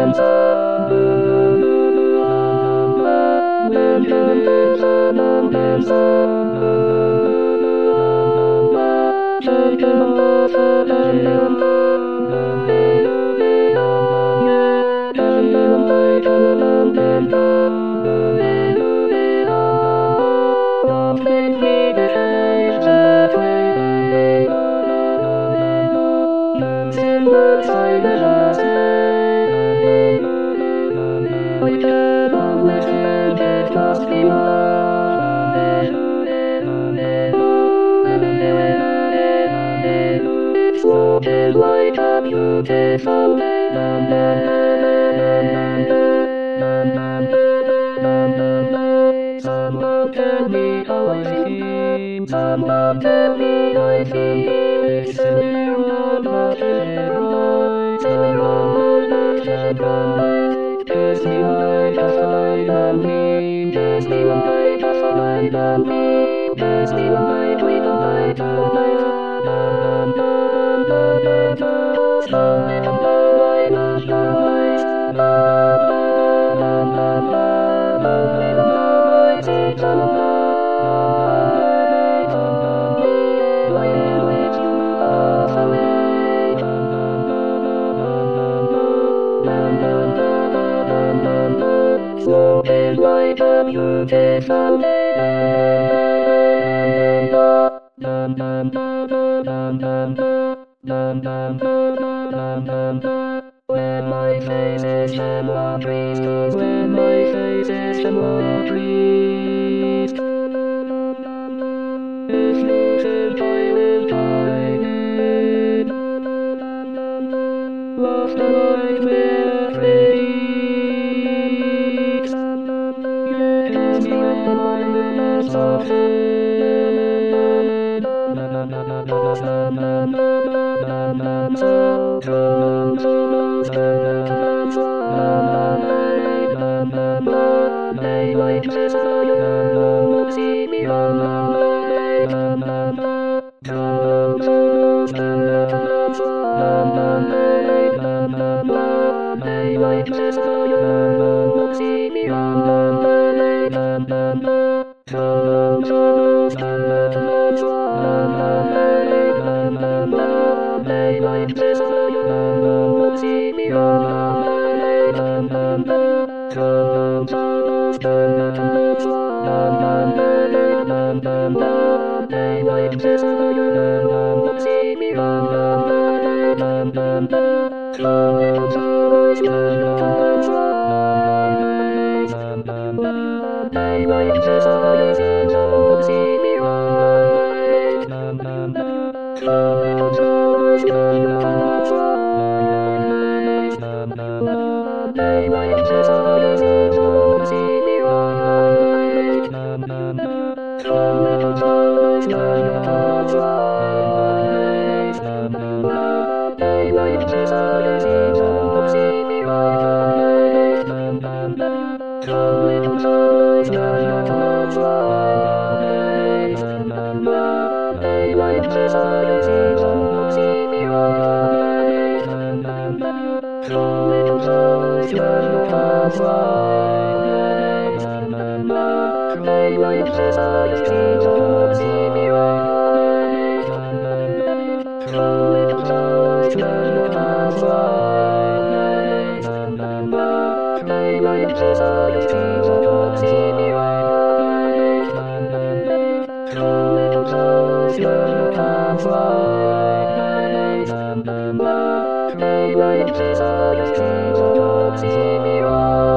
Like a beautiful someone tell me how I feel. Someone tell me I feel. Someone just me like a fine on me. Just me like a fine on me. Just me like we go like Floated like a beautiful when my face is hemlock trees, when my face is hemlock trees. If you should die with dying, lost alive with freaks. Yes, me when my lips are daylight says you see me on daylight says you see me daylight says you see me daylight says you see me daylight says you see me